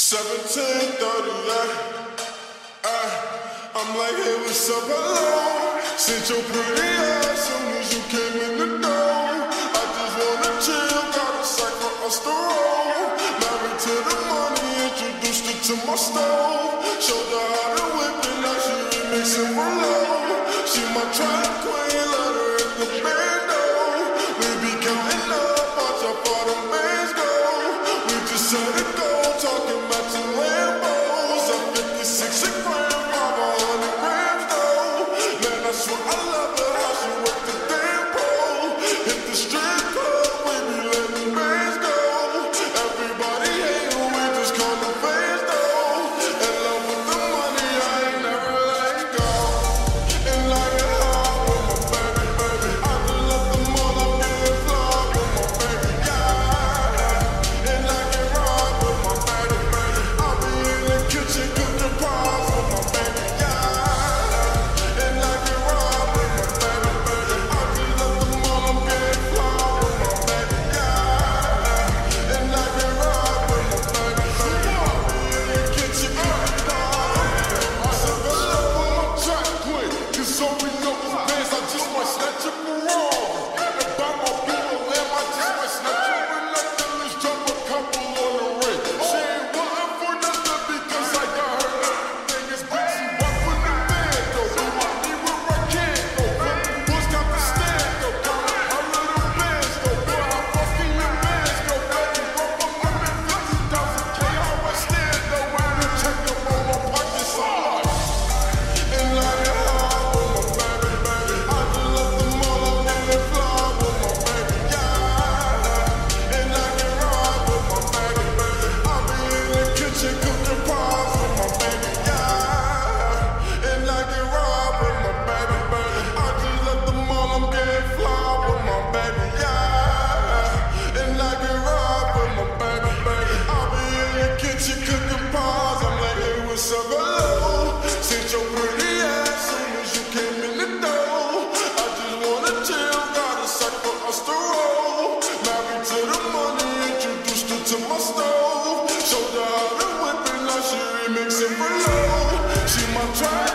17:30, I'm like, hey, what's up, hello? Since your pretty ass soon as you came in the door. I just wanna chill, got a sack for us to roll. Married to the money, introduced her to my stove. Showed her how to whip it, now she remixing for low. She my track queen, let her hit the bando. We be counting up, watch how far the bands go. We just set it go, talking about some Lambos. I'm 56 a gram, 500 grams though. Man, I swear I love her, how she work the damn pole. Hit the strip club, we be letting bands go. Everybody hate who we just call the fans though. In love with the money, I ain't never let it go. And like it hard with my baby. I just love the mall, I'm getting flawed with my baby, yeah. And like it raw with my baby. I'll be in the kitchen cooking pies with my baby, yeah. And like it raw with my baby. I just love the mall, I'm getting flawed with my baby, yeah. And like it raw with my baby. I'll be in the kitchen cooking pies. I said hello on my track queen, 'cause all we know is bands, I just might snatch it for all. And by my people lamb, I just might snatch it for nothing. Let's drop a couple on the ring. She ain't wanting for nothing because I got her everything is bitchy. Walk with the band though, do I need where I can go. Boys got the stand though, got her little bands though. Boy, how fucking your bands go, baby. Roll up my man, 50,000 K, how I stand though. When you check them on my pockets, I'm like. And like it hard with my baby. I just love the mall, I'm getting flawed with my baby, yeah. And like it raw with my baby. I'll be in the kitchen cooking pies with my baby, yeah. And like it raw with my baby. I just love the mall, I'm getting flawed with my baby, yeah. And like it raw with my baby. I'll be in the kitchen cooking pies. I'm like, hey, what's up, hello? Since your pretty ass soon as you came in the door. I just wanna chill, got a sack for us to roll. Married to the money, introduced her to my stove. Showed her how to whip it, now she remixing for low. She my track